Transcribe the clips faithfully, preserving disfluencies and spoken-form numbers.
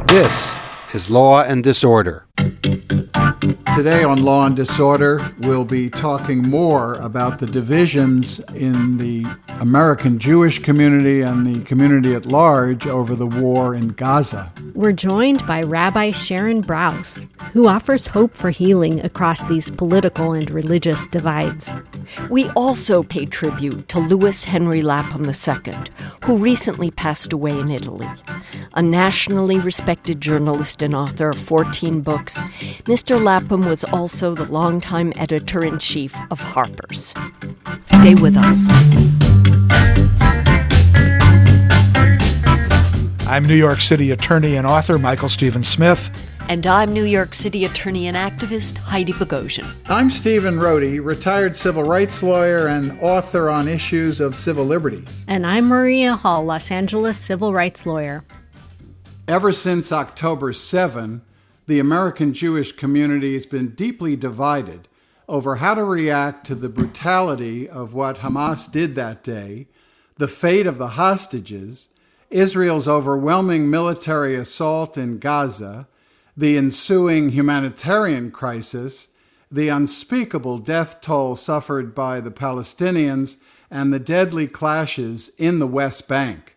This is Law and Disorder. Today on Law and Disorder, we'll be talking more about the divisions in the American Jewish community and the community at large over the war in Gaza. We're joined by Rabbi Sharon Brous, who offers hope for healing across these political and religious divides. We also pay tribute to Louis Henry Lapham the Second, who recently passed away in Italy. A nationally respected journalist and author of fourteen books, Mister Lapham was also the longtime editor-in-chief of Harper's. Stay with us. I'm New York City attorney and author Michael Stephen Smith. And I'm New York City attorney and activist Heidi Bogosian. I'm Stephen Rohde, retired civil rights lawyer and author on issues of civil liberties. And I'm Maria Hall, Los Angeles civil rights lawyer. Ever since October seventh, the American Jewish community has been deeply divided over how to react to the brutality of what Hamas did that day, the fate of the hostages, Israel's overwhelming military assault in Gaza, the ensuing humanitarian crisis, the unspeakable death toll suffered by the Palestinians, and the deadly clashes in the West Bank.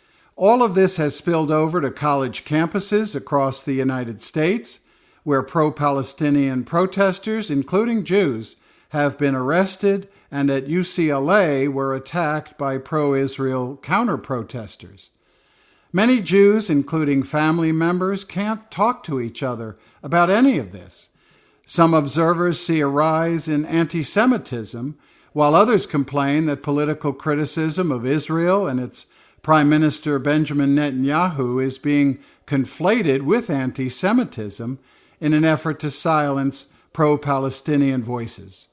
All of this has spilled over to college campuses across the United States, where pro-Palestinian protesters, including Jews, have been arrested and at U C L A were attacked by pro-Israel counter-protesters. Many Jews, including family members, can't talk to each other about any of this. Some observers see a rise in anti-Semitism, while others complain that political criticism of Israel and its Prime Minister Benjamin Netanyahu is being conflated with anti-Semitism in an effort to silence pro-Palestinian voices.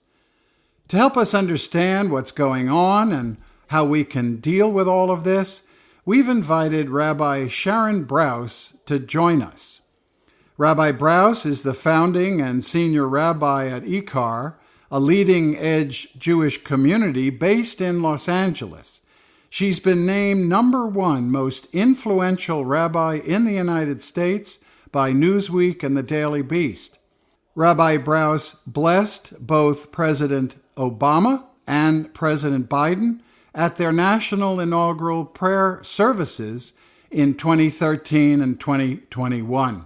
To help us understand what's going on and how we can deal with all of this, we've invited Rabbi Sharon Brous to join us. Rabbi Brous is the founding and senior rabbi at ICAR, a leading-edge Jewish community based in Los Angeles. She's been named number one most influential rabbi in the United States by Newsweek and the Daily Beast. Rabbi Brous blessed both President Obama and President Biden at their national inaugural prayer services in twenty thirteen and twenty twenty-one.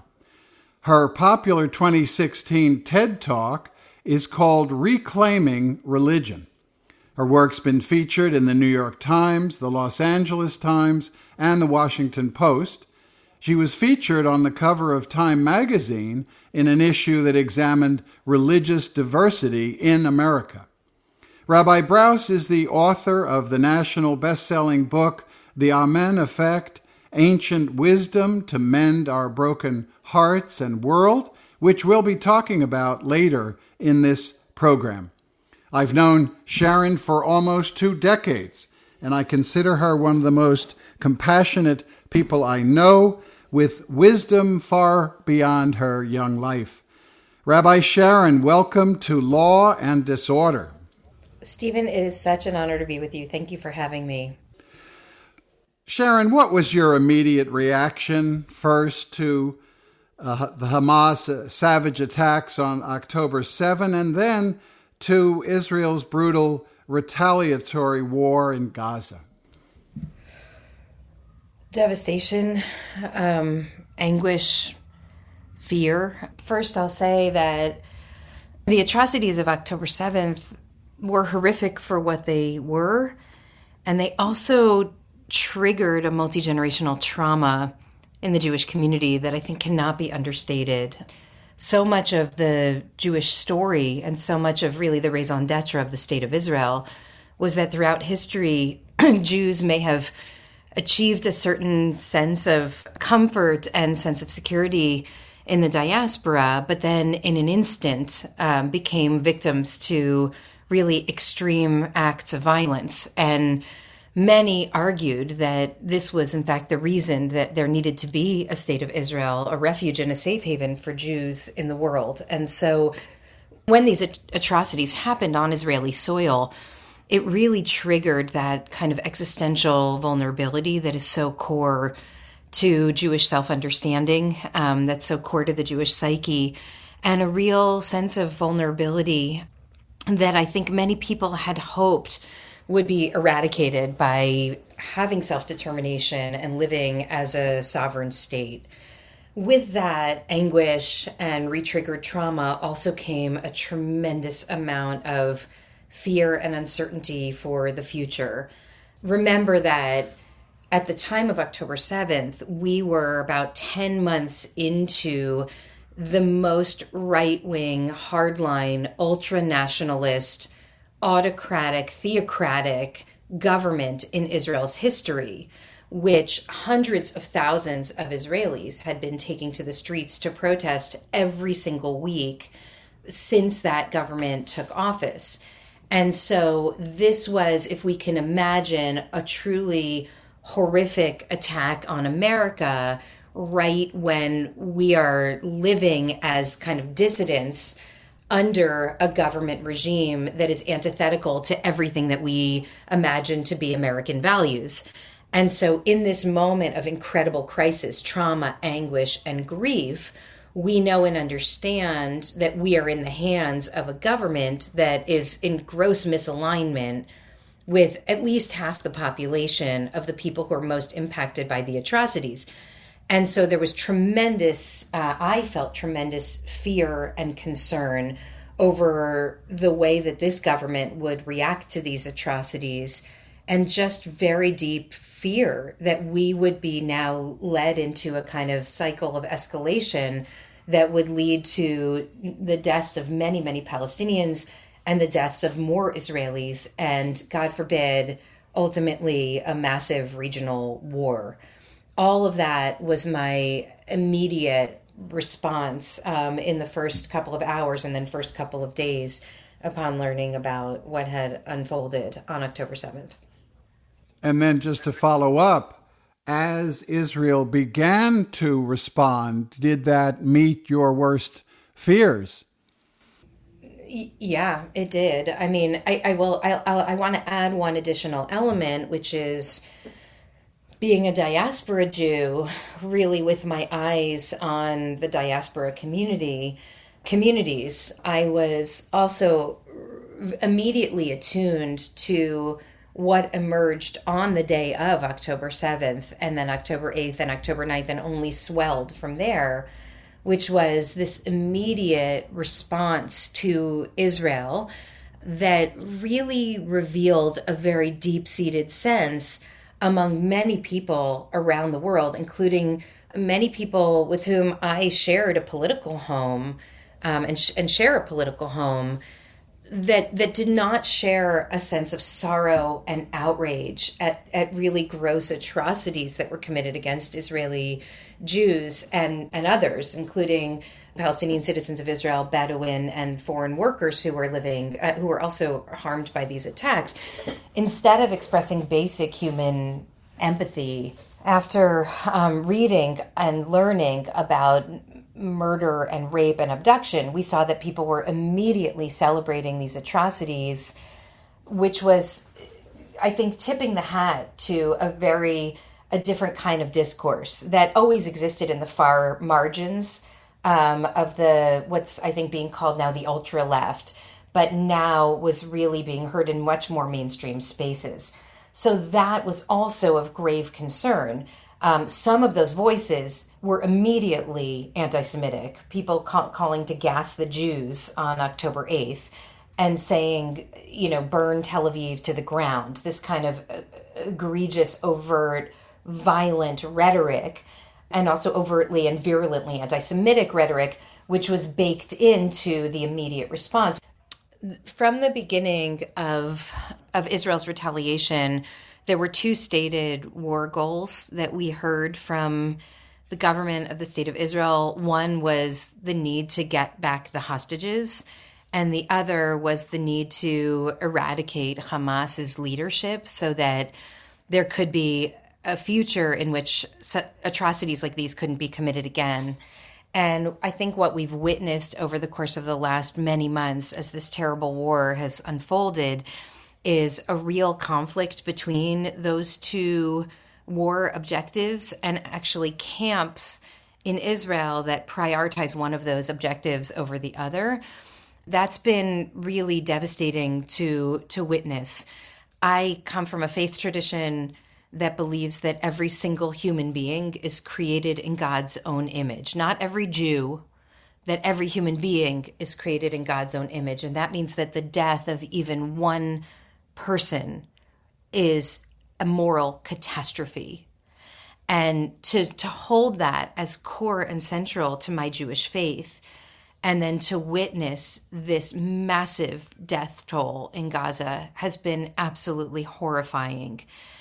Her popular twenty sixteen TED Talk is called Reclaiming Religion. Her work's been featured in the New York Times, the Los Angeles Times, and the Washington Post. She was featured on the cover of Time magazine in an issue that examined religious diversity in America. Rabbi Brous is the author of the national best-selling book, The Amen Effect, Ancient Wisdom to Mend Our Broken Hearts and World, which we'll be talking about later in this program. I've known Sharon for almost two decades, and I consider her one of the most compassionate people I know, with wisdom far beyond her young life. Rabbi Sharon, welcome to Law and Disorder. Stephen, it is such an honor to be with you. Thank you for having me. Sharon, what was your immediate reaction first to uh, the Hamas uh, savage attacks on October seventh and then to Israel's brutal retaliatory war in Gaza? Devastation, um, anguish, fear. First, I'll say that the atrocities of October seventh were horrific for what they were, and they also triggered a multi-generational trauma in the Jewish community that I think cannot be understated. So much of the Jewish story and so much of really the raison d'etre of the State of Israel was that throughout history, Jews may have achieved a certain sense of comfort and sense of security in the diaspora, but then in an instant um, became victims to really extreme acts of violence. And many argued that this was, in fact, the reason that there needed to be a state of Israel, a refuge and a safe haven for Jews in the world. And so when these at- atrocities happened on Israeli soil, it really triggered that kind of existential vulnerability that is so core to Jewish self-understanding um, that's so core to the Jewish psyche, and a real sense of vulnerability that I think many people had hoped would be eradicated by having self-determination and living as a sovereign state. With that anguish and re-triggered trauma also came a tremendous amount of fear and uncertainty for the future. Remember that at the time of October seventh, we were about ten months into the most right-wing, hardline, ultra-nationalist, autocratic, theocratic government in Israel's history, which hundreds of thousands of Israelis had been taking to the streets to protest every single week since that government took office. And so this was, if we can imagine, a truly horrific attack on America right when we are living as kind of dissidents under a government regime that is antithetical to everything that we imagine to be American values. And so in this moment of incredible crisis, trauma, anguish, and grief, we know and understand that we are in the hands of a government that is in gross misalignment with at least half the population of the people who are most impacted by the atrocities. And so there was tremendous, uh, I felt tremendous fear and concern over the way that this government would react to these atrocities, and just very deep fear that we would be now led into a kind of cycle of escalation that would lead to the deaths of many, many Palestinians and the deaths of more Israelis, and God forbid, ultimately a massive regional war. All of that was my immediate response um, in the first couple of hours and then first couple of days upon learning about what had unfolded on October seventh. And then just to follow up, as Israel began to respond, did that meet your worst fears? Yeah, it did. I mean, I, I will. I, I want to add one additional element, which is being a diaspora Jew, really with my eyes on the diaspora community, communities. I was also immediately attuned to what emerged on the day of October seventh, and then October eighth and October ninth, and only swelled from there, which was this immediate response to Israel that really revealed a very deep-seated sense among many people around the world, including many people with whom I shared a political home um, and, sh- and share a political home, that that did not share a sense of sorrow and outrage at, at really gross atrocities that were committed against Israeli Jews and, and others, including Palestinian citizens of Israel, Bedouin, and foreign workers who were living, uh, who were also harmed by these attacks. Instead of expressing basic human empathy, after um, reading and learning about murder and rape and abduction, we saw that people were immediately celebrating these atrocities, which was, I think, tipping the hat to a very, a different kind of discourse that always existed in the far margins um, of the, what's I think being called now the ultra left, but now was really being heard in much more mainstream spaces. So that was also of grave concern. Um, some of those voices were immediately anti-Semitic, people ca- calling to gas the Jews on October eighth and saying, you know, burn Tel Aviv to the ground, this kind of egregious, overt, violent rhetoric, and also overtly and virulently anti-Semitic rhetoric, which was baked into the immediate response. From the beginning of of Israel's retaliation, there were two stated war goals that we heard from the government of the State of Israel. One was the need to get back the hostages, and the other was the need to eradicate Hamas's leadership so that there could be a future in which atrocities like these couldn't be committed again. And I think what we've witnessed over the course of the last many months as this terrible war has unfolded is a real conflict between those two war objectives and actually camps in Israel that prioritize one of those objectives over the other. That's been really devastating to, to witness. I come from a faith tradition that believes that every single human being is created in God's own image. Not every Jew, that every human being is created in God's own image. And that means that the death of even one person is a moral catastrophe. And to, to hold that as core and central to my Jewish faith, and then to witness this massive death toll in Gaza has been absolutely horrifying.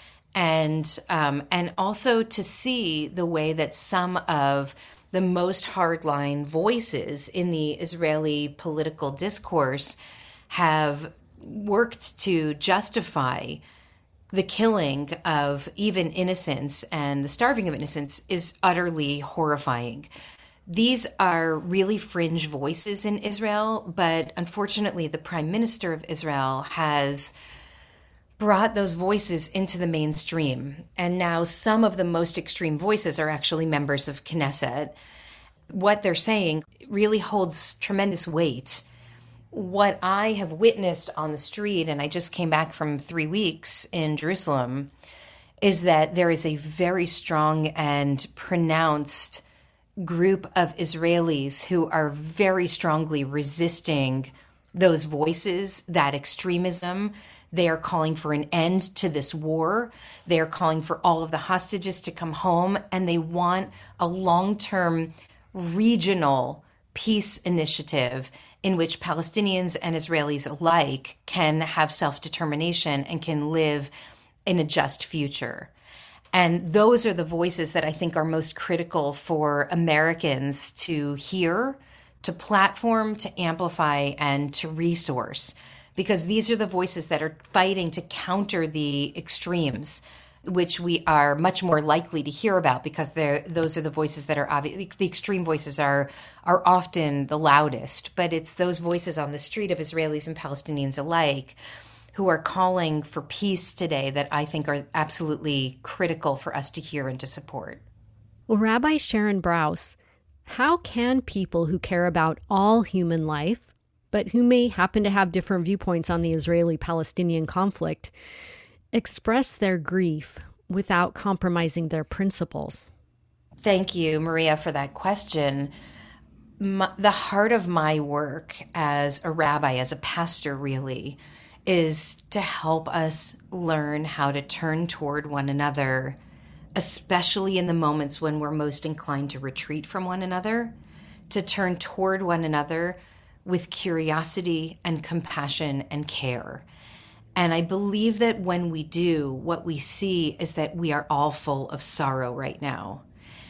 And um, and also to see the way that some of the most hardline voices in the Israeli political discourse have worked to justify the killing of even innocents and the starving of innocents is utterly horrifying. These are really fringe voices in Israel, but unfortunately, the Prime Minister of Israel has brought those voices into the mainstream. And now some of the most extreme voices are actually members of Knesset. What they're saying really holds tremendous weight. What I have witnessed on the street, and I just came back from three weeks in Jerusalem, is that there is a very strong and pronounced group of Israelis who are very strongly resisting those voices, that extremism. They are calling for an end to this war. They are calling for all of the hostages to come home, and they want a long-term regional peace initiative in which Palestinians and Israelis alike can have self-determination and can live in a just future. And those are the voices that I think are most critical for Americans to hear, to platform, to amplify, and to resource, because these are the voices that are fighting to counter the extremes, which we are much more likely to hear about because they're, those are the voices that are obvious. The extreme voices are are often the loudest, but it's those voices on the street of Israelis and Palestinians alike who are calling for peace today that I think are absolutely critical for us to hear and to support. Well, Rabbi Sharon Brous, how can people who care about all human life, but who may happen to have different viewpoints on the Israeli-Palestinian conflict, express their grief without compromising their principles? Thank you, Maria, for that question. My, the heart of my work as a rabbi, as a pastor, really, is to help us learn how to turn toward one another, especially in the moments when we're most inclined to retreat from one another, to turn toward one another with curiosity and compassion and care. And I believe that when we do, what we see is that we are all full of sorrow right now.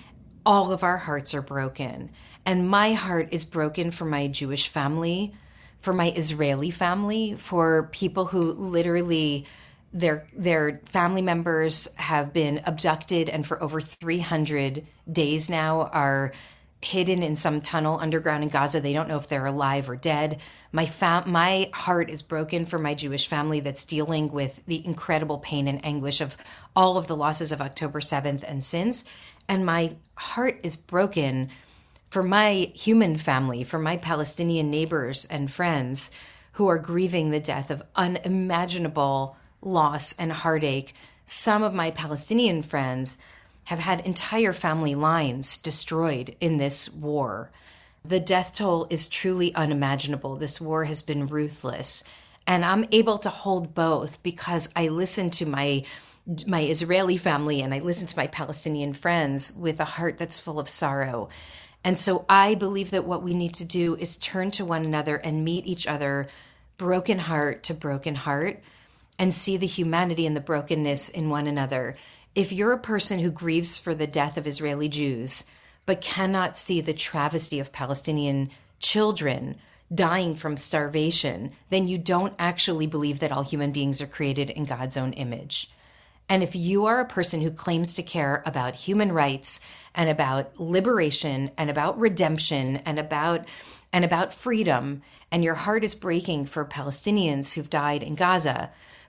All of our hearts are broken. And my heart is broken for my Jewish family, for my Israeli family, for people who literally, their their family members have been abducted and for over three hundred days now are hidden in some tunnel underground in Gaza. They don't know if they're alive or dead. My fam- my heart is broken for my Jewish family that's dealing with the incredible pain and anguish of all of the losses of October seventh and since. And my heart is broken for my human family, for my Palestinian neighbors and friends who are grieving the death of unimaginable loss and heartache. Some of my Palestinian friends have had entire family lines destroyed in this war. The death toll is truly unimaginable. This war has been ruthless. And I'm able to hold both because I listen to my my Israeli family and I listen to my Palestinian friends with a heart that's full of sorrow. And so I believe that what we need to do is turn to one another and meet each other broken heart to broken heart and see the humanity and the brokenness in one another. If you're a person who grieves for the death of Israeli Jews, but cannot see the travesty of Palestinian children dying from starvation, then you don't actually believe that all human beings are created in God's own image. And if you are a person who claims to care about human rights and about liberation and about redemption and about and about freedom, and your heart is breaking for Palestinians who've died in Gaza,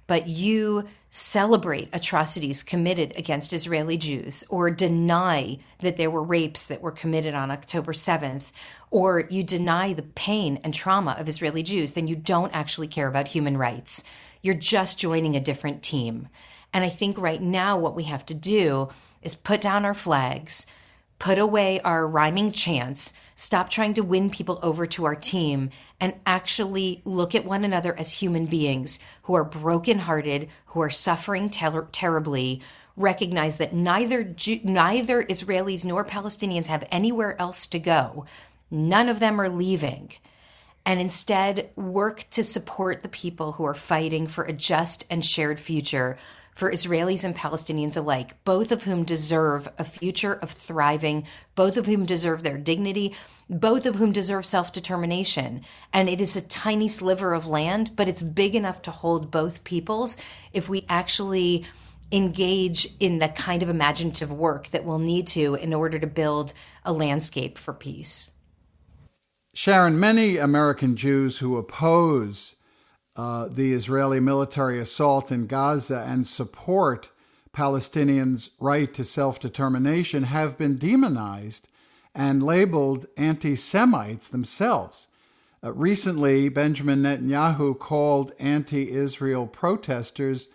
but you celebrate atrocities committed against Israeli Jews, or deny that there were rapes that were committed on October seventh, or you deny the pain and trauma of Israeli Jews, then you don't actually care about human rights. You're just joining a different team. And I think right now what we have to do is put down our flags, put away our rhyming chants, stop trying to win people over to our team, and actually look at one another as human beings who are brokenhearted, who are suffering ter- terribly, recognize that neither Jew- neither Israelis nor Palestinians have anywhere else to go. None of them are leaving. And instead work to support the people who are fighting for a just and shared future for Israelis and Palestinians alike, both of whom deserve a future of thriving, both of whom deserve their dignity, both of whom deserve self-determination. And it is a tiny sliver of land, but it's big enough to hold both peoples if we actually engage in the kind of imaginative work that we'll need to in order to build a landscape for peace. Sharon, many American Jews who oppose uh, the Israeli military assault in Gaza and support Palestinians' right to self-determination have been demonized and labeled anti-Semites themselves. Uh, recently, Benjamin Netanyahu called anti-Israel protesters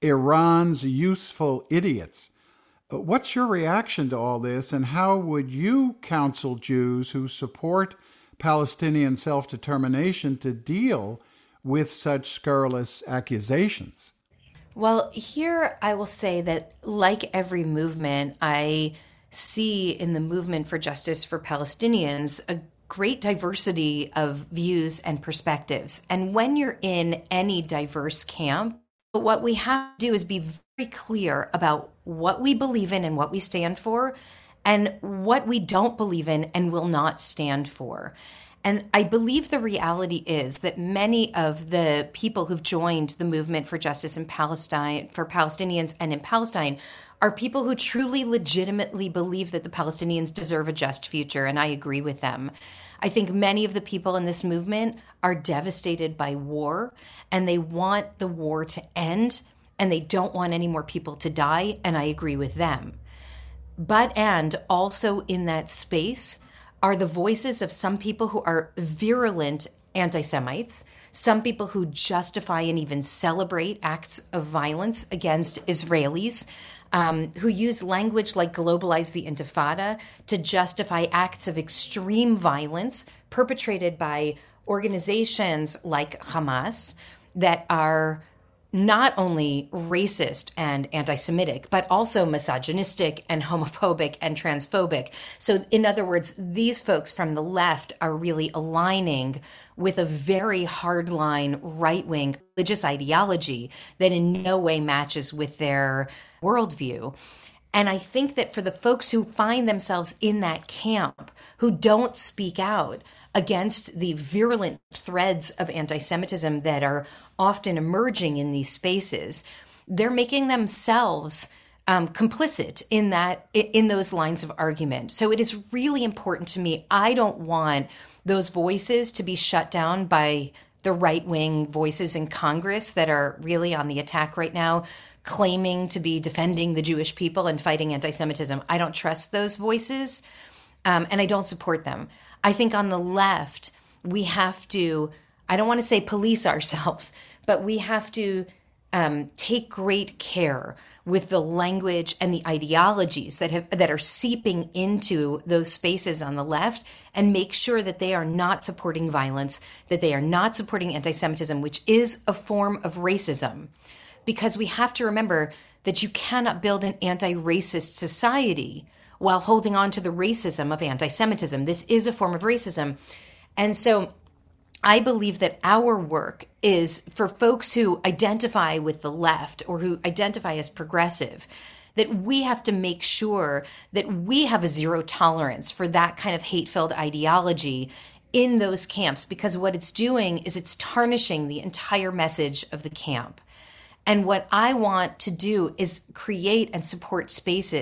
Iran's useful idiots. Uh, what's your reaction to all this, and how would you counsel Jews who support Palestinian self-determination to deal with such scurrilous accusations? Well, here I will say that, like every movement, I see in the movement for justice for Palestinians a great diversity of views and perspectives. And when you're in any diverse camp, what we have to do is be very clear about what we believe in and what we stand for, and what we don't believe in and will not stand for. And I believe the reality is that many of the people who've joined the movement for justice in Palestine, for Palestinians and in Palestine, are people who truly legitimately believe that the Palestinians deserve a just future, and I agree with them. I think many of the people in this movement are devastated by war, and they want the war to end, and they don't want any more people to die, and I agree with them. But, and also in that space are the voices of some people who are virulent anti-Semites, some people who justify and even celebrate acts of violence against Israelis, um, who use language like globalize the Intifada to justify acts of extreme violence perpetrated by organizations like Hamas that are not only racist and anti-Semitic, but also misogynistic and homophobic and transphobic. So in other words, these folks from the left are really aligning with a very hardline right-wing religious ideology that in no way matches with their worldview. And I think that for the folks who find themselves in that camp, who don't speak out against the virulent threads of anti-Semitism that are often emerging in these spaces, they're making themselves um, complicit in that, in those lines of argument. So it is really important to me. I don't want those voices to be shut down by the right-wing voices in Congress that are really on the attack right now, claiming to be defending the Jewish people and fighting anti-Semitism. I don't trust those voices, um, and I don't support them. I think on the left, we have to, I don't want to say police ourselves, but we have to um, take great care with the language and the ideologies that have that are seeping into those spaces on the left, and make sure that they are not supporting violence, that they are not supporting anti-Semitism, which is a form of racism. Because we have to remember that you cannot build an anti-racist society while holding on to the racism of anti-Semitism. This is a form of racism. And so I believe that our work is for folks who identify with the left or who identify as progressive, that we have to make sure that we have a zero tolerance for that kind of hate-filled ideology in those camps, because what it's doing is it's tarnishing the entire message of the camp. And what I want to do is create and support spaces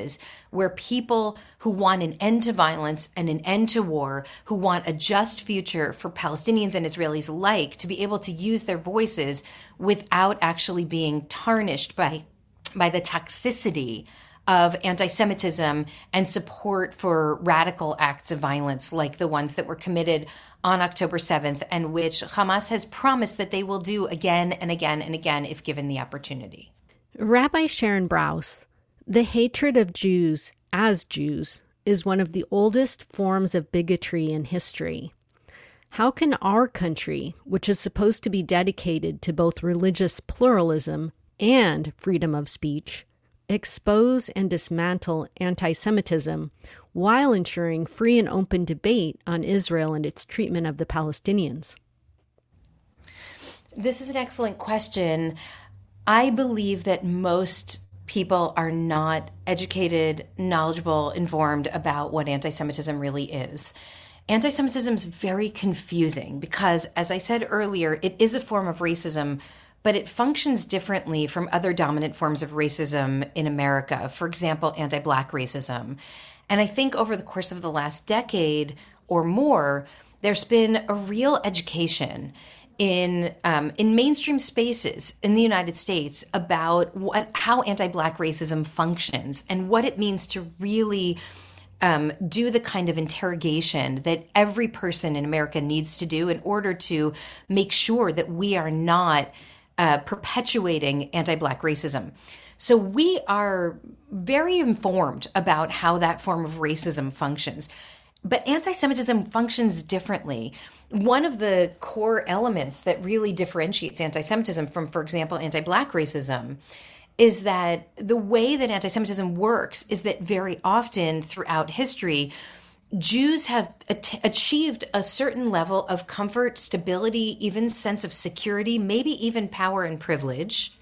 where people who want an end to violence and an end to war, who want a just future for Palestinians and Israelis alike, to be able to use their voices without actually being tarnished by, by the toxicity of anti-Semitism and support for radical acts of violence like the ones that were committed on October seventh, and which Hamas has promised that they will do again and again and again if given the opportunity. Rabbi Sharon Brous, the hatred of Jews as Jews is one of the oldest forms of bigotry in history. How can our country, which is supposed to be dedicated to both religious pluralism and freedom of speech, expose and dismantle anti-Semitism while ensuring free and open debate on Israel and its treatment of the Palestinians? This is an excellent question. I believe that most people are not educated, knowledgeable, informed about what anti-Semitism really is. Anti-Semitism is very confusing because, as I said earlier, it is a form of racism, but it functions differently from other dominant forms of racism in America. For example, anti-Black racism. And I think over the course of the last decade or more, there's been a real education in um, in mainstream spaces in the United States about what how anti-Black racism functions and what it means to really um, do the kind of interrogation that every person in America needs to do in order to make sure that we are not uh, perpetuating anti-Black racism. So we are very informed about how that form of racism functions. But anti-Semitism functions differently. One of the core elements that really differentiates anti-Semitism from, for example, anti-Black racism is that the way that anti-Semitism works is that very often throughout history, Jews have at- achieved a certain level of comfort, stability, even sense of security, maybe even power and privilege.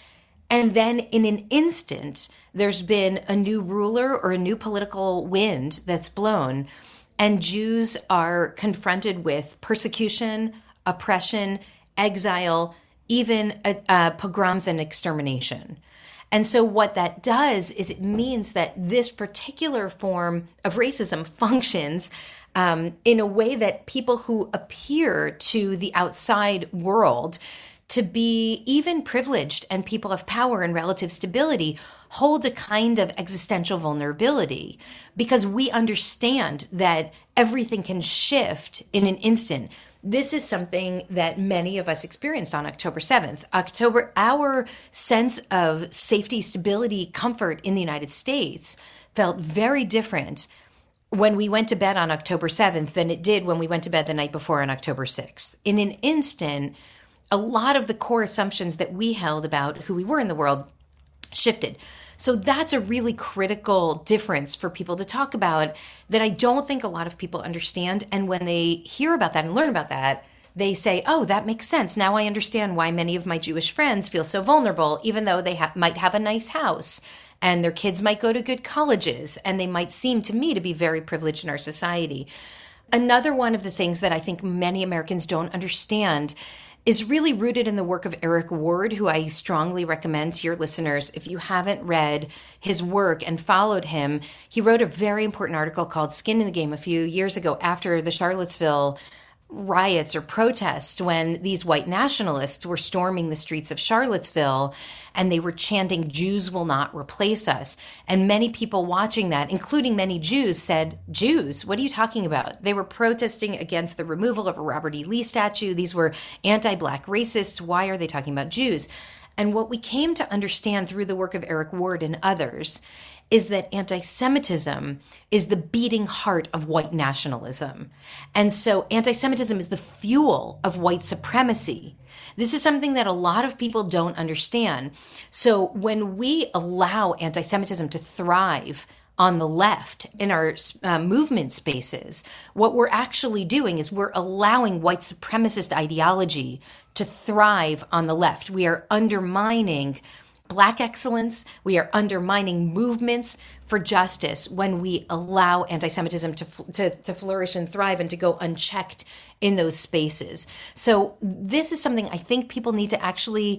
And then in an instant, there's been a new ruler or a new political wind that's blown, and Jews are confronted with persecution, oppression, exile, even uh, uh, pogroms and extermination. And so what that does is it means that this particular form of racism functions um, in a way that people who appear to the outside world to be even privileged and people of power and relative stability hold a kind of existential vulnerability, because we understand that everything can shift in an instant. This is something that many of us experienced on October seventh. October, our sense of safety, stability, comfort in the United States felt very different when we went to bed on October seventh than it did when we went to bed the night before on October sixth. In an instant, a lot of the core assumptions that we held about who we were in the world shifted. So that's a really critical difference for people to talk about that I don't think a lot of people understand. And when they hear about that and learn about that, they say, oh, that makes sense. Now I understand why many of my Jewish friends feel so vulnerable, even though they ha- might have a nice house and their kids might go to good colleges and they might seem to me to be very privileged in our society. Another one of the things that I think many Americans don't understand is really rooted in the work of Eric Ward, who I strongly recommend to your listeners. If you haven't read his work and followed him, he wrote a very important article called Skin in the Game a few years ago after the Charlottesville riots or protests, when these white nationalists were storming the streets of Charlottesville and they were chanting, "Jews will not replace us." And many people watching that, including many Jews, said, "Jews? What are you talking about?" They were protesting against the removal of a Robert E. Lee statue. These were anti-Black racists. Why are they talking about Jews? And what we came to understand through the work of Eric Ward and others is that anti-Semitism is the beating heart of white nationalism. And so anti-Semitism is the fuel of white supremacy. This is something that a lot of people don't understand. So when we allow anti-Semitism to thrive on the left in our uh, movement spaces, what we're actually doing is we're allowing white supremacist ideology to thrive on the left. We are undermining Black excellence. We are undermining movements for justice when we allow anti-Semitism to, to, to flourish and thrive and to go unchecked in those spaces. So this is something I think people need to actually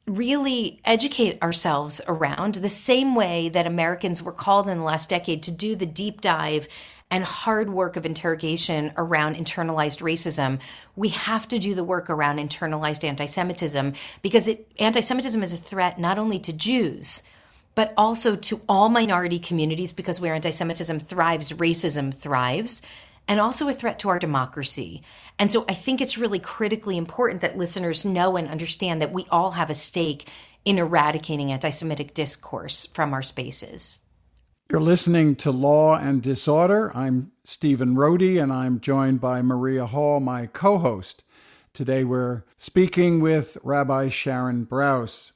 really educate ourselves around, the same way that Americans were called in the last decade to do the deep dive and hard work of interrogation around internalized racism. We have to do the work around internalized anti-Semitism, because it, anti-Semitism is a threat not only to Jews, but also to all minority communities, because where anti-Semitism thrives, racism thrives, and also a threat to our democracy. And so I think it's really critically important that listeners know and understand that we all have a stake in eradicating anti-Semitic discourse from our spaces. You're listening to Law and Disorder. I'm Stephen Rohde, and I'm joined by Maria Hall, my co-host. Today we're speaking with Rabbi Sharon Brous.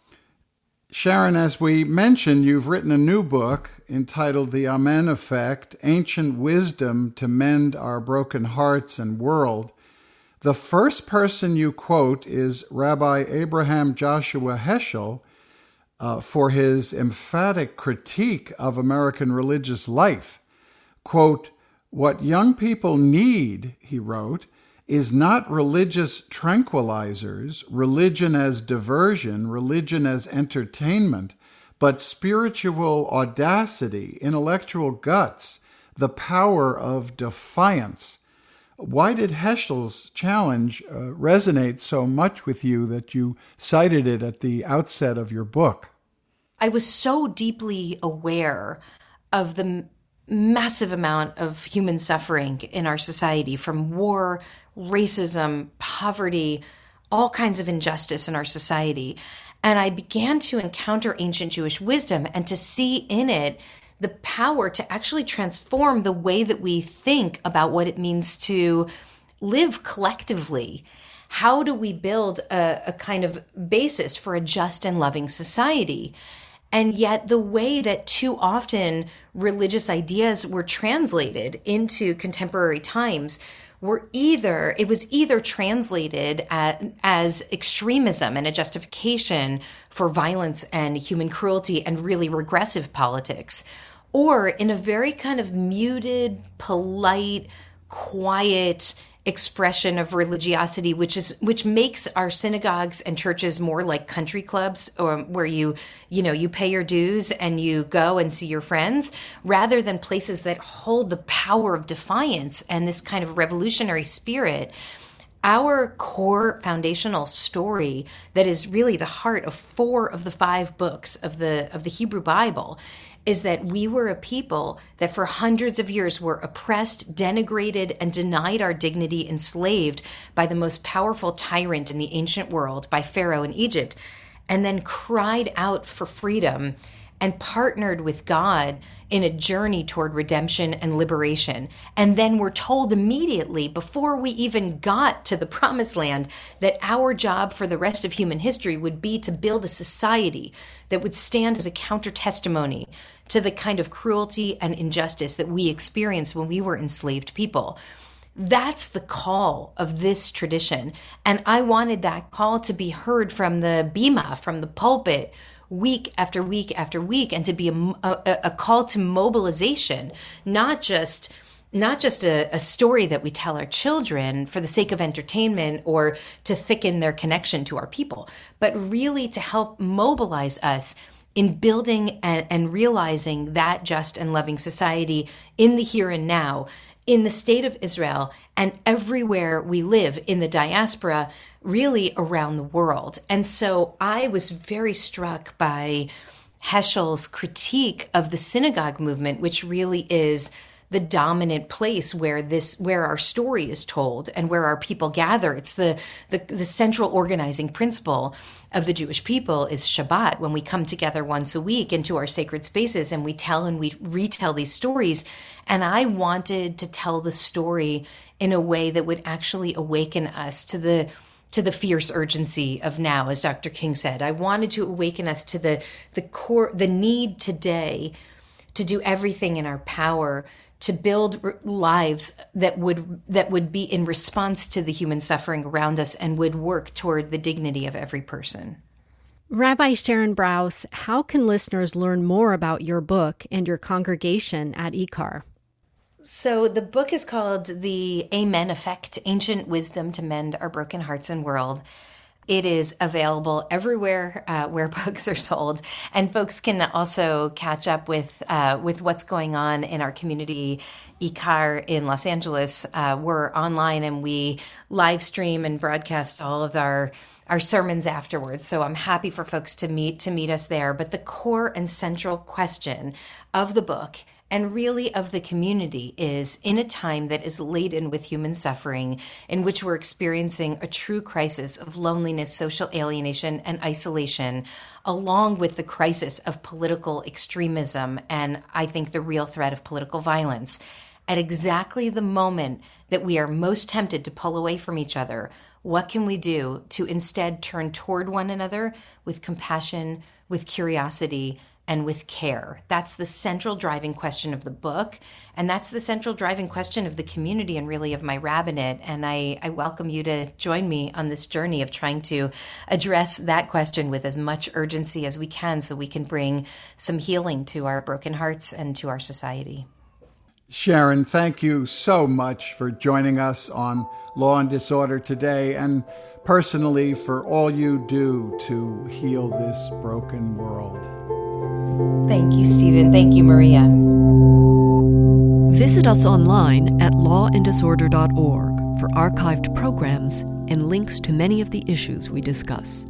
Sharon, as we mentioned, you've written a new book entitled The Amen Effect, Ancient Wisdom to Mend Our Broken Hearts and World. The first person you quote is Rabbi Abraham Joshua Heschel uh, for his emphatic critique of American religious life. Quote, "What young people need," he wrote, "is not religious tranquilizers, religion as diversion, religion as entertainment, but spiritual audacity, intellectual guts, the power of defiance." Why did Heschel's challenge uh, resonate so much with you that you cited it at the outset of your book? I was so deeply aware of the massive amount of human suffering in our society, from war, racism, poverty, all kinds of injustice in our society. And I began to encounter ancient Jewish wisdom and to see in it the power to actually transform the way that we think about what it means to live collectively. How do we build a, a kind of basis for a just and loving society? And yet the way that too often religious ideas were translated into contemporary times were either, it was either translated as, as extremism and a justification for violence and human cruelty and really regressive politics, or in a very kind of muted, polite, quiet expression of religiosity, which is which makes our synagogues and churches more like country clubs, or where you you know you pay your dues and you go and see your friends, rather than places that hold the power of defiance and this kind of revolutionary spirit. Our core foundational story that is really the heart of four of the five books of the of the Hebrew Bible is that we were a people that for hundreds of years were oppressed, denigrated, and denied our dignity, enslaved by the most powerful tyrant in the ancient world, by Pharaoh in Egypt, and then cried out for freedom and partnered with God in a journey toward redemption and liberation. And then we're told immediately, before we even got to the promised land, that our job for the rest of human history would be to build a society that would stand as a counter-testimony to the kind of cruelty and injustice that we experienced when we were enslaved people. That's the call of this tradition. And I wanted that call to be heard from the bima, from the pulpit, week after week after week, and to be a, a, a call to mobilization, not just not just a, a story that we tell our children for the sake of entertainment or to thicken their connection to our people, but really to help mobilize us in building and, and realizing that just and loving society in the here and now, in the state of Israel, and everywhere we live in the diaspora, really around the world. And so I was very struck by Heschel's critique of the synagogue movement, which really is the dominant place where this, where our story is told and where our people gather. It's the, the, the central organizing principle of the Jewish people is Shabbat, when we come together once a week into our sacred spaces and we tell and we retell these stories. And I wanted to tell the story in a way that would actually awaken us to the to the fierce urgency of now, as Doctor King said. I wanted to awaken us to the the core, the need today to do everything in our power to build lives that would that would be in response to the human suffering around us and would work toward the dignity of every person. Rabbi Sharon Brous, how can listeners learn more about your book and your congregation at I C A R? So the book is called The Amen Effect, Ancient Wisdom to Mend Our Broken Hearts and World. It is available everywhere uh, where books are sold, and folks can also catch up with uh, with what's going on in our community. ICAR in Los Angeles, uh, we're online and we live stream and broadcast all of our our sermons afterwards. So I'm happy for folks to meet to meet us there. But the core and central question of the book, and really of the community, is in a time that is laden with human suffering, in which we're experiencing a true crisis of loneliness, social alienation, and isolation, along with the crisis of political extremism and, I think, the real threat of political violence. At exactly the moment that we are most tempted to pull away from each other, what can we do to instead turn toward one another with compassion, with curiosity, and with care? That's the central driving question of the book, and that's the central driving question of the community and really of my rabbinate. And I, I welcome you to join me on this journey of trying to address that question with as much urgency as we can, so we can bring some healing to our broken hearts and to our society. Sharon, thank you so much for joining us on Law and Disorder today, and personally for all you do to heal this broken world. Thank you, Stephen. Thank you, Maria. Visit us online at law and disorder dot org for archived programs and links to many of the issues we discuss.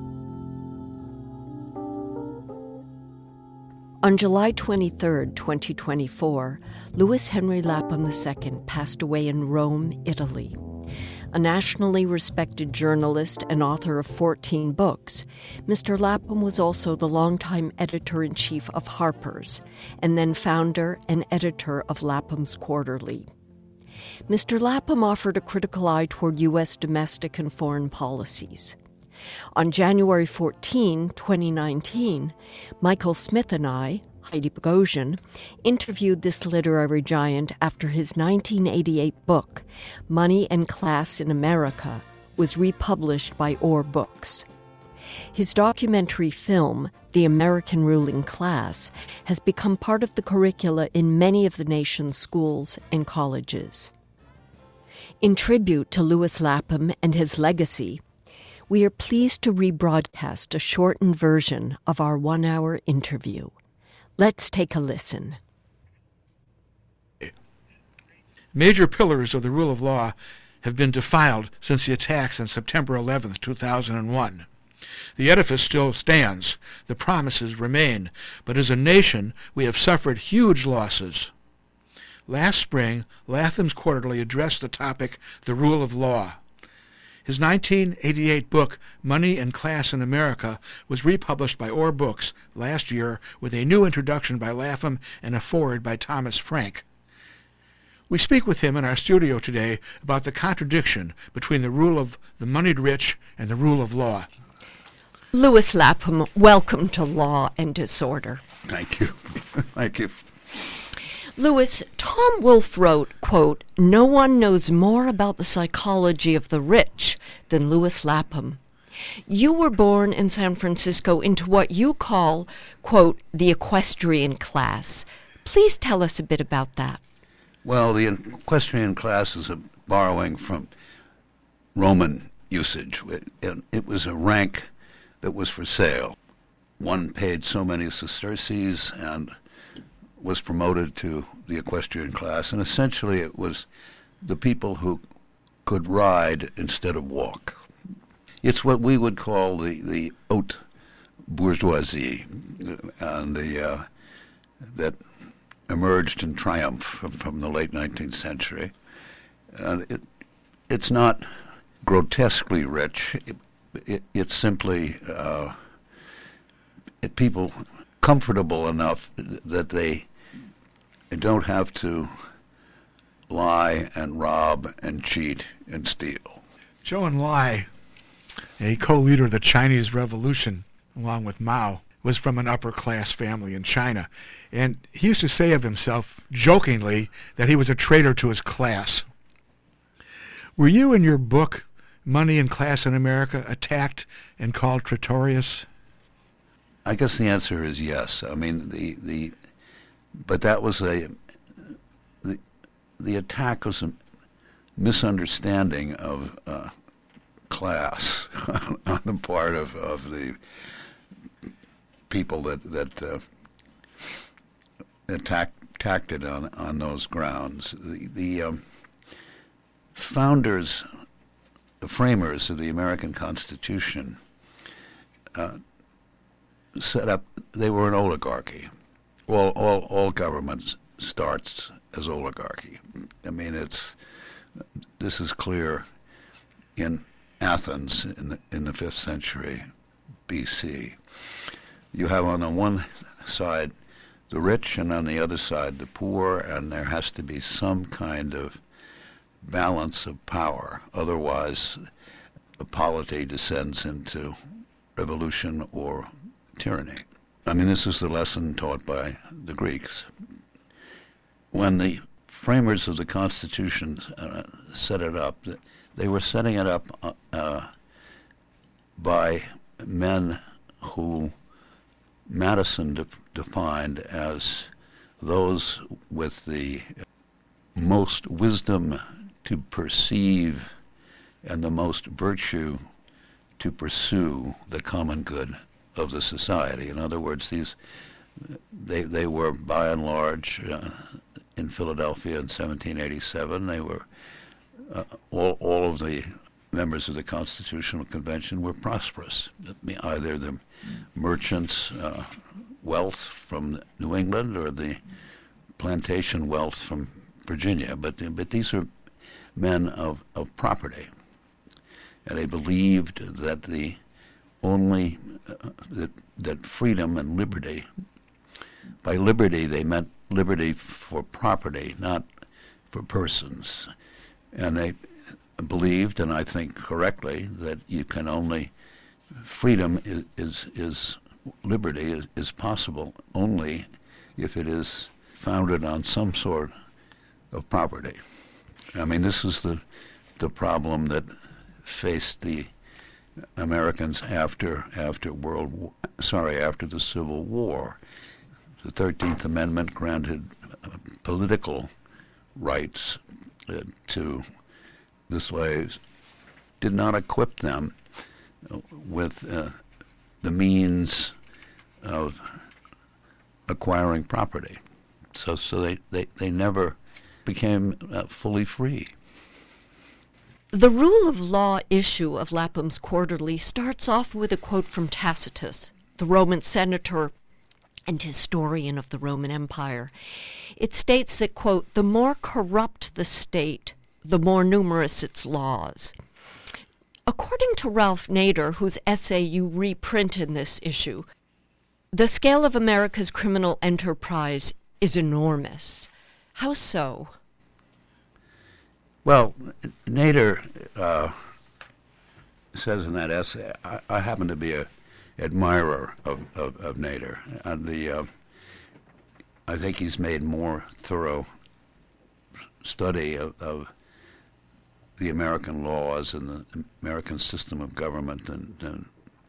On July twenty-third, twenty twenty-four, Louis Henry Lapham the Second passed away in Rome, Italy. A nationally respected journalist and author of fourteen books, Mister Lapham was also the longtime editor-in-chief of Harper's, and then founder and editor of Lapham's Quarterly. Mister Lapham offered a critical eye toward U S domestic and foreign policies. On January fourteenth, twenty nineteen, Michael Smith and I, Heidi Bogosian, interviewed this literary giant after his nineteen eighty-eight book, Money and Class in America, was republished by Orr Books. His documentary film, The American Ruling Class, has become part of the curricula in many of the nation's schools and colleges. In tribute to Louis Lapham and his legacy, we are pleased to rebroadcast a shortened version of our one-hour interview. Let's take a listen. Major pillars of the rule of law have been defiled since the attacks on September eleventh, two thousand one. The edifice still stands, the promises remain, but as a nation we have suffered huge losses. Last spring, Lapham's Quarterly addressed the topic, the rule of law. His nineteen eighty-eight book, Money and Class in America, was republished by Orr Books last year with a new introduction by Lapham and a foreword by Thomas Frank. We speak with him in our studio today about the contradiction between the rule of the moneyed rich and the rule of law. Louis Lapham, welcome to Law and Disorder. Thank you. Thank you. Louis, Tom Wolfe wrote, quote, "No one knows more about the psychology of the rich than Louis Lapham. You were born in San Francisco into what you call, quote, the equestrian class. Please tell us a bit about that." Well, the equestrian class is a borrowing from Roman usage. It, it, it was a rank that was for sale. One paid so many sesterces and was promoted to the equestrian class, and essentially it was the people who could ride instead of walk. It's what we would call the, the haute bourgeoisie, and the uh, that emerged in triumph from, from the late nineteenth century. And it it's not grotesquely rich. It, it, it's simply uh, it, people comfortable enough that they don't have to lie and rob and cheat and steal. Zhou Enlai, a co-leader of the Chinese Revolution, along with Mao, was from an upper-class family in China. And he used to say of himself, jokingly, that he was a traitor to his class. Were you, in your book, Money and Class in America, attacked and called traitorous? I guess the answer is yes. I mean, the... the But that was a, the, the attack was a misunderstanding of uh, class. on the part of, of the people that that uh, attacked attacked it on on those grounds. The, the um, founders, the framers of the American Constitution, uh, set up. They were an oligarchy. All all all government starts as oligarchy. I mean, it's this is clear in Athens in the in the fifth century B C. You have on the one side the rich and on the other side the poor, and there has to be some kind of balance of power. Otherwise, the polity descends into revolution or tyranny. I mean, this is the lesson taught by the Greeks. When the framers of the Constitution uh, set it up, they were setting it up uh, uh, by men who Madison de- defined as those with the most wisdom to perceive and the most virtue to pursue the common good of the society. In other words, these they they were by and large uh, in Philadelphia in seventeen eighty-seven. They were uh, all all of the members of the Constitutional Convention were prosperous. Either the merchants' uh, wealth from New England or the plantation wealth from Virginia. But but these are men of, of property, and they believed that the only uh, that that freedom and liberty. By liberty, they meant liberty for property, not for persons, and they believed, and I think correctly, that you can only freedom is is, is liberty is, is possible only if it is founded on some sort of property. I mean, this is the the problem that faced the Americans after after World War, sorry after the Civil War. The thirteenth Amendment granted uh, political rights uh, to the slaves, did not equip them with uh, the means of acquiring property. So so they, they, they never became uh, fully free. The rule of law issue of Lapham's Quarterly starts off with a quote from Tacitus, the Roman senator and historian of the Roman Empire. It states that, quote, "the more corrupt the state, the more numerous its laws." According to Ralph Nader, whose essay you reprint in this issue, the scale of America's criminal enterprise is enormous. How so? Well, Nader uh, says in that essay, I, I happen to be a admirer of, of, of Nader, and the uh, I think he's made more thorough study of, of the American laws and the American system of government than, than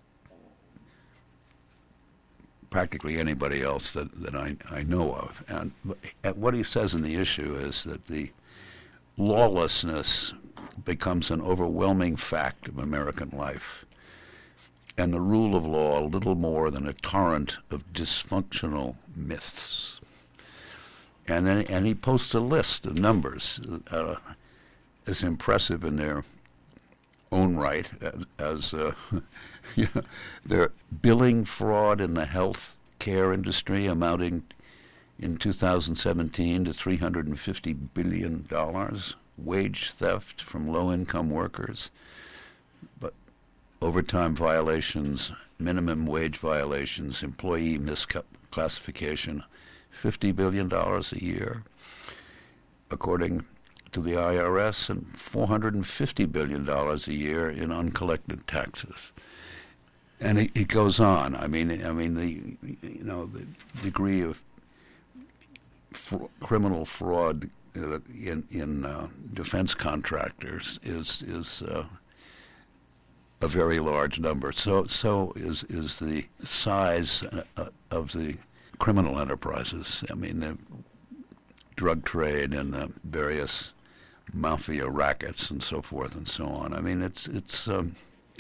practically anybody else that, that I, I know of. And what he says in the issue is that the lawlessness becomes an overwhelming fact of American life, and the rule of law little more than a torrent of dysfunctional myths. And then and he posts a list of numbers uh, as impressive in their own right as, as uh, you know, their billing fraud in the health care industry amounting in two thousand seventeen to three hundred fifty billion dollars, wage theft from low-income workers, but overtime violations, minimum wage violations, employee misclassification, fifty billion dollars a year, according to the I R S, and four hundred fifty billion dollars a year in uncollected taxes. And it, it goes on. I mean, I mean the you know the degree of fr- criminal fraud uh, in in uh, defense contractors is is uh, a very large number. So so is is the size uh, of the criminal enterprises. I mean, the drug trade and the various mafia rackets and so forth and so on. I mean, it's it's um,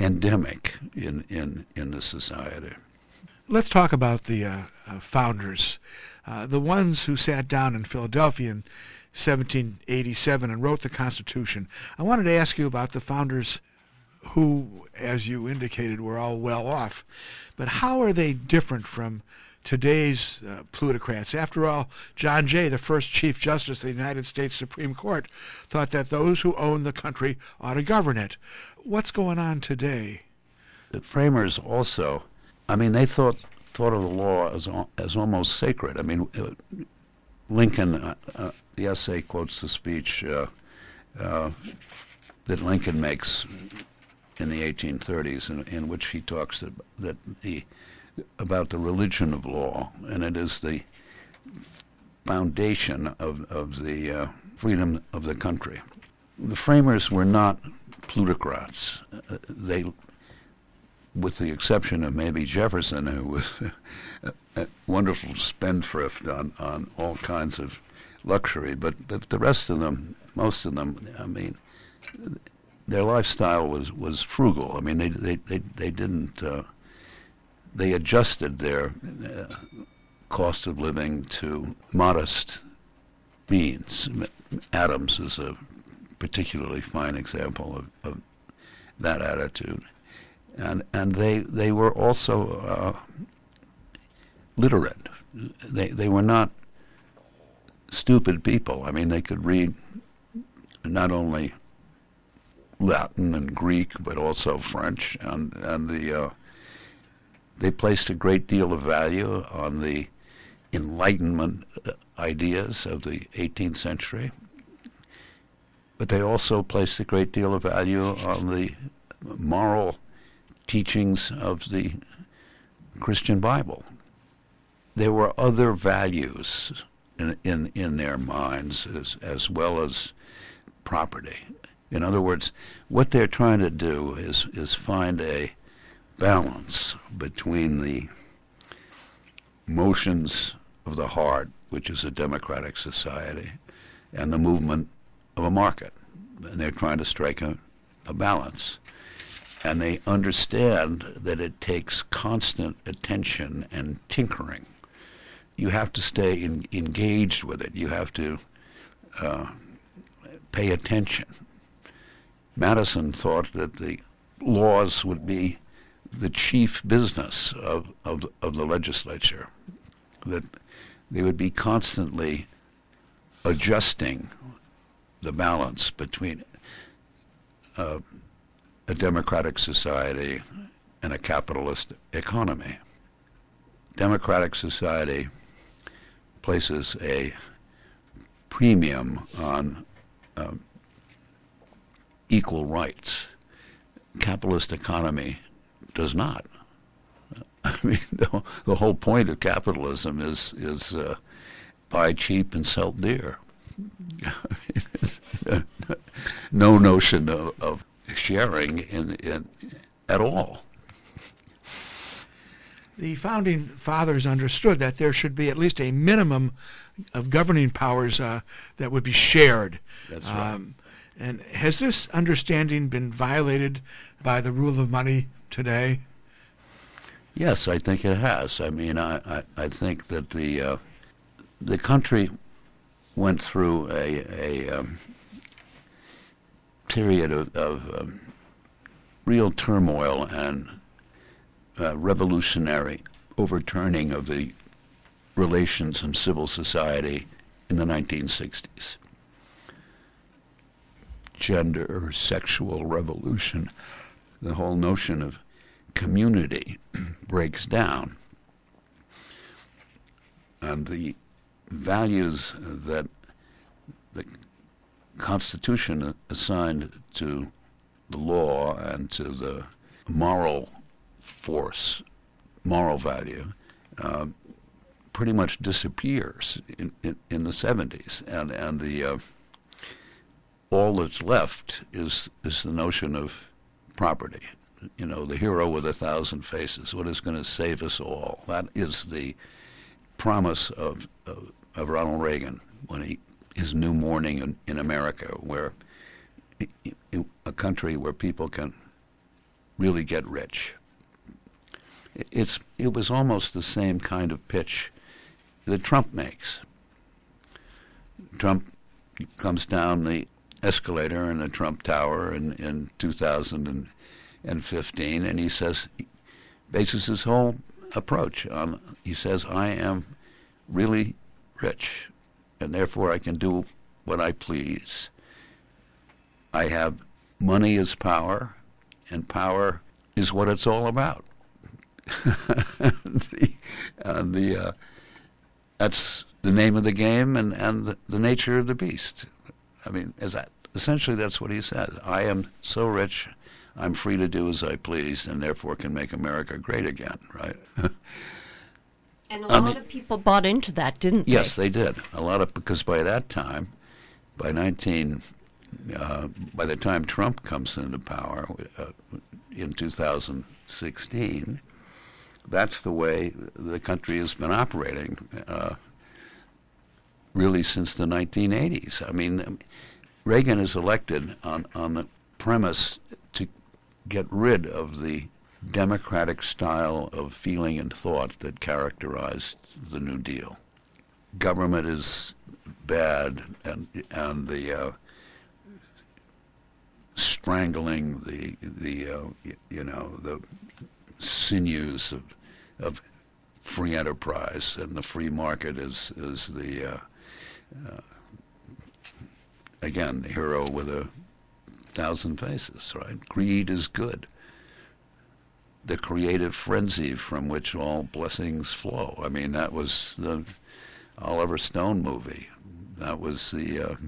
endemic in, in, in the society. Let's talk about the uh, uh, founders, uh, the ones who sat down in Philadelphia in seventeen eighty-seven and wrote the Constitution. I wanted to ask you about the founders who, as you indicated, were all well off. But how are they different from today's uh, plutocrats? After all, John Jay, the first Chief Justice of the United States Supreme Court, thought that those who own the country ought to govern it. What's going on today? The framers also, I mean, they thought thought of the law as as almost sacred. I mean, uh, Lincoln, uh, uh, the essay quotes the speech uh, uh, that Lincoln makes in the eighteen thirties, in, in which he talks that, that the about the religion of law, and it is the foundation of of the uh, freedom of the country. The framers were not plutocrats. Uh, they, with the exception of maybe Jefferson, who was a, a wonderful spendthrift on, on all kinds of luxury, but, but the rest of them, most of them, I mean, their lifestyle was, was frugal. I mean, they they they, they didn't. Uh, they adjusted their uh, cost of living to modest means. Adams is a particularly fine example of, of that attitude, and and they they were also uh, literate. They they were not stupid people. I mean, they could read not only Latin and Greek, but also French, and and the uh, they placed a great deal of value on the Enlightenment ideas of the eighteenth century, but they also placed a great deal of value on the moral teachings of the Christian Bible. There were other values in in, in their minds as as well as property. In other words, what they're trying to do is is find a balance between the motions of the heart, which is a democratic society, and the movement of a market. And they're trying to strike a, a balance. And they understand that it takes constant attention and tinkering. You have to stay in, engaged with it. You have to uh, pay attention. Madison thought that the laws would be the chief business of, of, of the legislature, that they would be constantly adjusting the balance between uh, a democratic society and a capitalist economy. Democratic society places a premium on um, equal rights. Capitalist economy does not. I mean, the, the whole point of capitalism is is uh, buy cheap and sell dear. I mean, no notion of, of sharing in, in at all. The founding fathers understood that there should be at least a minimum of governing powers uh, that would be shared. That's right. Um, and has this understanding been violated by the rule of money today? Yes, I think it has. I mean, I, I, I think that the uh, the country went through a, a um, period of, of um, real turmoil and uh, revolutionary overturning of the relations in civil society in the nineteen sixties. Gender, sexual revolution, the whole notion of community breaks down. And the values that the Constitution assigned to the law and to the moral force, moral value, uh, pretty much disappears in, in, in the seventies. And, and the uh, all that's left is is the notion of property. You know, the hero with a thousand faces, what is going to save us all? That is the promise of, of, of Ronald Reagan when he, his new morning in, in America, where a country where people can really get rich. It's it was almost the same kind of pitch that Trump makes. Trump comes down the escalator in the Trump Tower in, in two thousand fifteen, and he says, bases his whole approach on, he says, I am really rich, and therefore I can do what I please. I have money is power, and power is what it's all about. and the, and the uh, that's the name of the game and, and the, the nature of the beast. I mean, as that, essentially that's what he says. I am so rich, I'm free to do as I please, and therefore can make America great again, right? And a lot um, of people bought into that, didn't they? Yes, they did. A lot of, because by that time, by nineteen, uh, by the time Trump comes into power uh, in two thousand sixteen, that's the way the country has been operating uh, really since the nineteen eighties. I mean, Reagan is elected on, on the premise to get rid of the democratic style of feeling and thought that characterized the New Deal. Government is bad, and and the uh, strangling the the uh, you know the sinews of of free enterprise, and the free market is is the uh, uh, again the hero with a thousand faces, right? Greed is good. The creative frenzy from which all blessings flow. I mean, that was the Oliver Stone movie. That was the uh,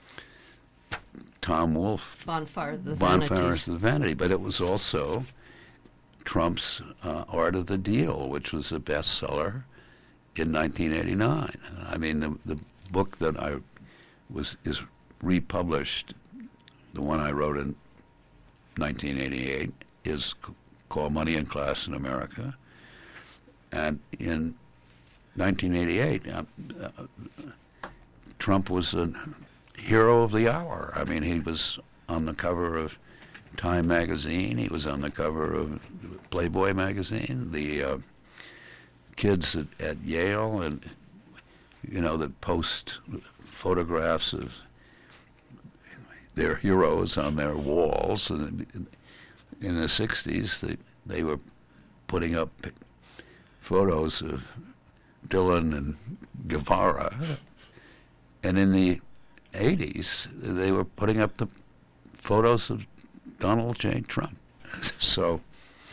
Tom Wolfe. Bonfire of the Bonfire Vanities. of the Vanity. But it was also Trump's uh, Art of the Deal, which was a bestseller in nineteen eighty-nine. I mean, the the book that I was is republished, the one I wrote in nineteen eighty-eight, is called Money and Class in America. And in nineteen eighty-eight, uh, uh, Trump was a hero of the hour. I mean, he was on the cover of Time magazine. He was on the cover of Playboy magazine. The uh, kids at, at Yale, and you know, that post photographs of their heroes on their walls. And in the sixties, they, they were putting up photos of Dylan and Guevara. And in the eighties, they were putting up the photos of Donald J. Trump. So,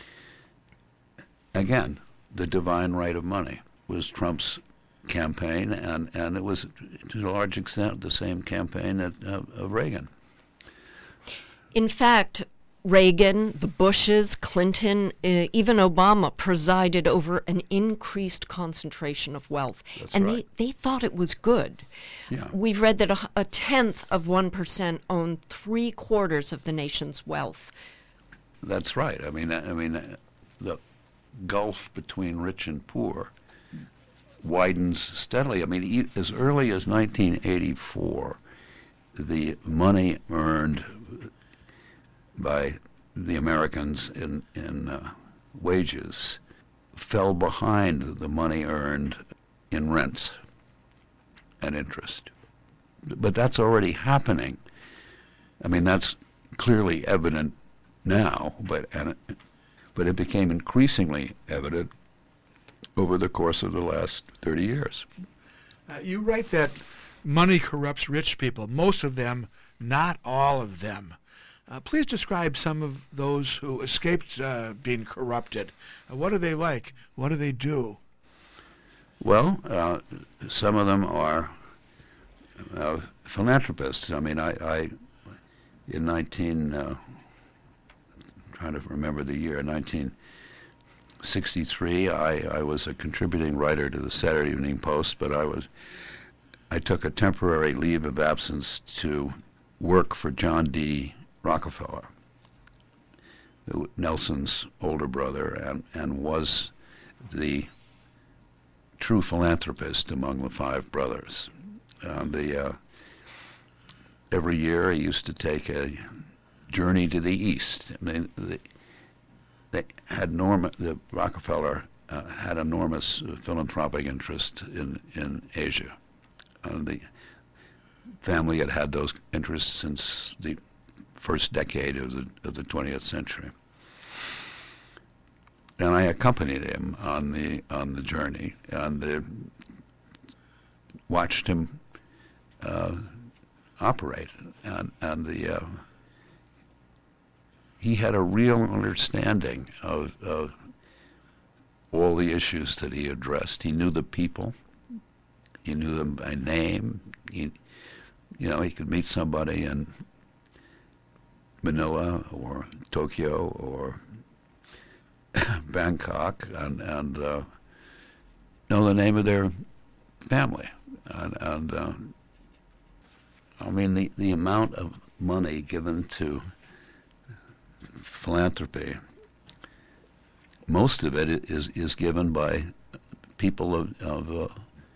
again, the divine right of money was Trump's campaign, and, and it was, to a large extent, the same campaign that, uh, of Reagan. In fact, Reagan, the Bushes, Clinton, uh, even Obama presided over an increased concentration of wealth. That's and right. they, they thought it was good. Yeah. We've read that a, a tenth of one percent owned three quarters of the nation's wealth. That's right. I mean, I mean, the gulf between rich and poor widens steadily. I mean, as early as nineteen eighty-four, the money earned by the Americans in in uh, wages fell behind the money earned in rents and interest. But that's already happening. I mean, that's clearly evident now, but and it, but it became increasingly evident over the course of the last thirty years. Uh, you write that money corrupts rich people, most of them, not all of them. Uh, please describe some of those who escaped uh, being corrupted. Uh, what are they like? What do they do? Well, uh, some of them are uh, philanthropists. I mean, I, I in nineteen, uh, I'm trying to remember the year, nineteen sixty-three, I, I was a contributing writer to the Saturday Evening Post, but I was, I took a temporary leave of absence to work for John D. Rockefeller, Nelson's older brother, and, and was the true philanthropist among the five brothers. Um, the, uh, every year he used to take a journey to the East. I mean, the, they had norm- the Rockefeller uh, had enormous uh, philanthropic interest in, in Asia. And the family had had those interests since the first decade of the of the twentieth century. And I accompanied him on the on the journey and uh, watched him uh, operate. And and the uh, he had a real understanding of, of all the issues that he addressed. He knew the people. He knew them by name. He, you know, he could meet somebody in Manila or Tokyo or Bangkok and, and uh, know the name of their family. And, and uh, I mean, the, the amount of money given to philanthropy, most of it is is given by people of, of uh,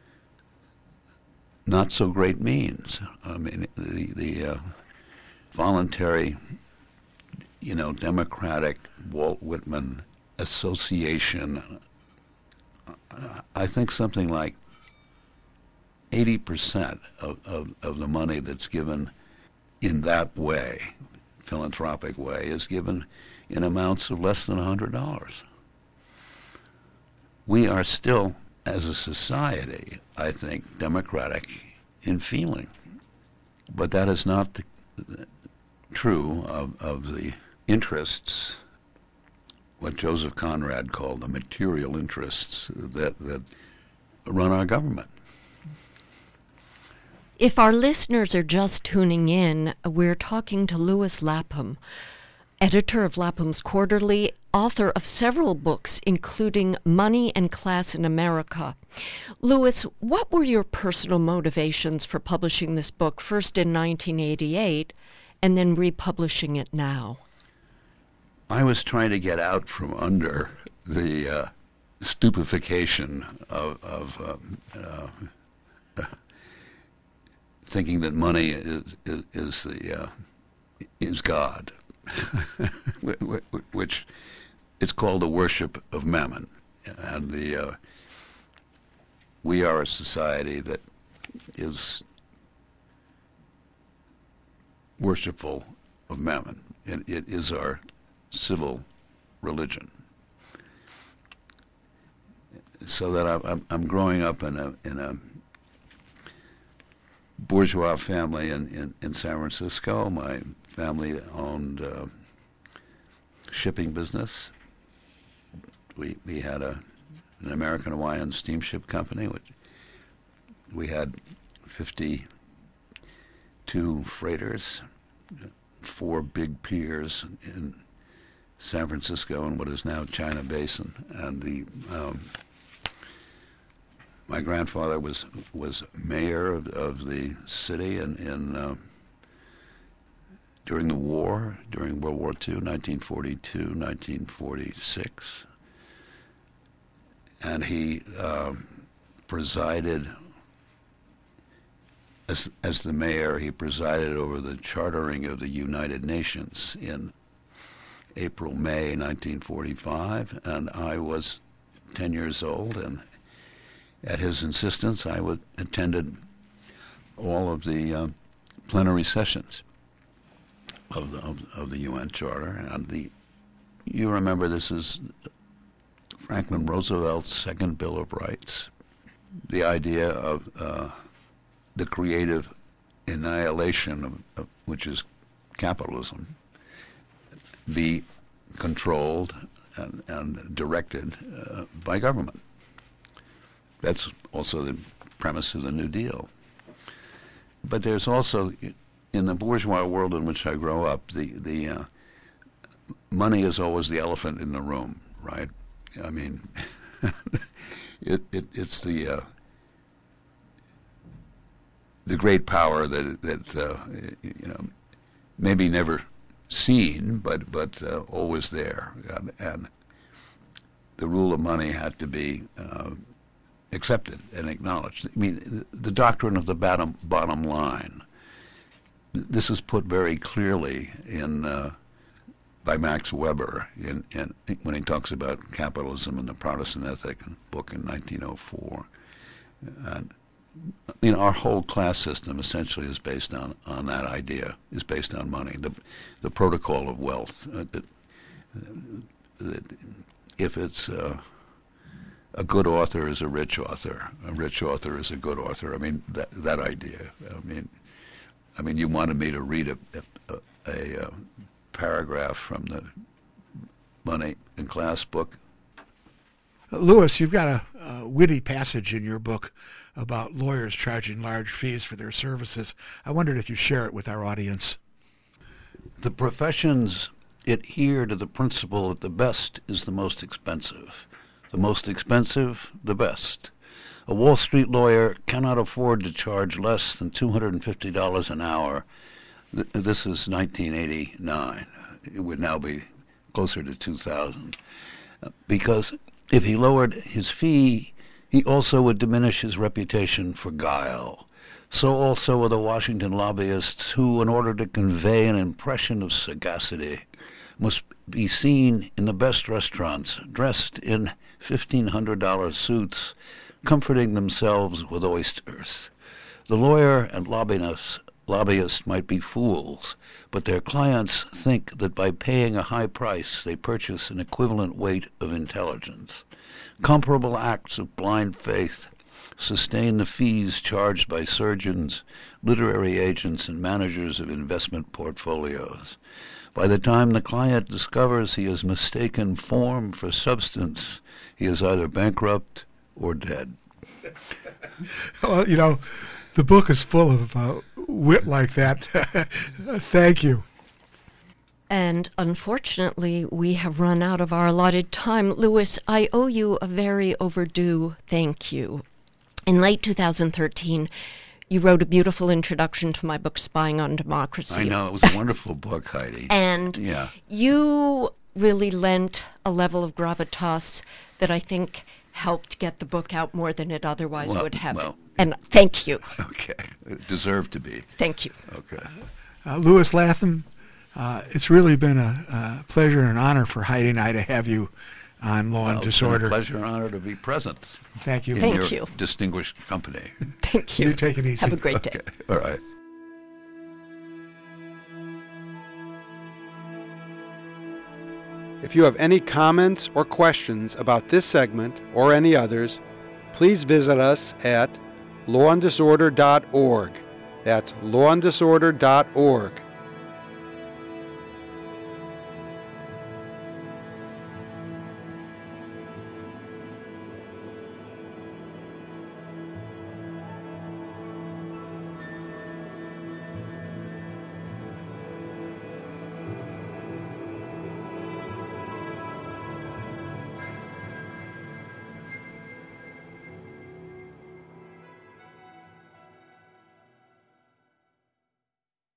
not so great means. I mean, the the uh, voluntary, you know, Democratic Walt Whitman Association, I think something like eighty percent of, of, of the money that's given in that way, philanthropic way, is given in amounts of less than one hundred dollars. We are still, as a society, I think, democratic in feeling. But that is not the, the, true of, of the interests, what Joseph Conrad called the material interests that, that run our government. If our listeners are just tuning in, we're talking to Louis Lapham, editor of Lapham's Quarterly, author of several books, including Money and Class in America. Louis, what were your personal motivations for publishing this book, first in nineteen eighty-eight, and then republishing it now? I was trying to get out from under the uh, stupefaction of, of um, uh, uh, thinking that money is is, is the uh, is God, which it's called the worship of mammon, and the uh, we are a society that is worshipful of mammon, and it is our civil religion. So that I'm I'm growing up in a in a bourgeois family in, in, in San Francisco. My family owned uh, shipping business. We we had a an American Hawaiian steamship company, which we had fifty-two freighters, four big piers in San Francisco and what is now China Basin, and the um, my grandfather was was mayor of, of the city in, in uh, during the war, during World War Two, nineteen forty-two, nineteen forty-six, and he um, presided as as the mayor. He presided over the chartering of the United Nations in April, May nineteen forty-five, and I was ten years old, and at his insistence, I would attended all of the uh, plenary sessions of the, of, of the U N Charter. And the you remember this is Franklin Roosevelt's second Bill of Rights, the idea of uh, the creative annihilation of, of which is capitalism, be controlled and, and directed uh, by government. That's also the premise of the New Deal. But there's also, in the bourgeois world in which I grow up, the the uh, money is always the elephant in the room, right? I mean, it, it it's the uh, the great power that that uh, you know maybe never seen, but but uh, always there, and, and the rule of money had to be Uh, accepted and acknowledged. I mean, the doctrine of the bottom bottom line. This is put very clearly in uh, by Max Weber in, in when he talks about capitalism and the Protestant ethic, book in nineteen oh four. And, I mean, our whole class system essentially is based on, on that idea, is based on money, the the protocol of wealth. Uh, it, uh, if it's uh, a good author is a rich author, a rich author is a good author. I mean, that that idea. I mean, I mean, you wanted me to read a a, a, a paragraph from the Money in Class book. Louis, you've got a, a witty passage in your book about lawyers charging large fees for their services. I wondered if you share it with our audience. The professions adhere to the principle that the best is the most expensive. The most expensive, the best. A Wall Street lawyer cannot afford to charge less than two hundred fifty dollars an hour. This is nineteen eighty-nine. It would now be closer to two thousand. Because if he lowered his fee, he also would diminish his reputation for guile. So also are the Washington lobbyists who, in order to convey an impression of sagacity, must be seen in the best restaurants, dressed in fifteen hundred dollars suits, comforting themselves with oysters. The lawyer and lobbyist, lobbyist might be fools, but their clients think that by paying a high price they purchase an equivalent weight of intelligence. Comparable acts of blind faith sustain the fees charged by surgeons, literary agents, and managers of investment portfolios. By the time the client discovers he has mistaken form for substance, he is either bankrupt or dead. Well, you know, the book is full of uh, wit like that. Thank you. And unfortunately, we have run out of our allotted time. Louis, I owe you a very overdue thank you. In late two thousand thirteen, you wrote a beautiful introduction to my book, Spying on Democracy. I know. It was a wonderful book, Heidi. And yeah. you really lent a level of gravitas that I think helped get the book out more than it otherwise well, would have. Well, and thank you. Okay. It deserved to be. Thank you. Okay. Uh, Louis Latham, uh, it's really been a, a pleasure and an honor for Heidi and I to have you on Law well, and Disorder. It's been a pleasure and honor to be present. Thank you. In Thank your you. distinguished company. Thank you. You take it easy. Have a great day. Okay. All right. If you have any comments or questions about this segment or any others, please visit us at law and disorder dot org. That's law and disorder dot org.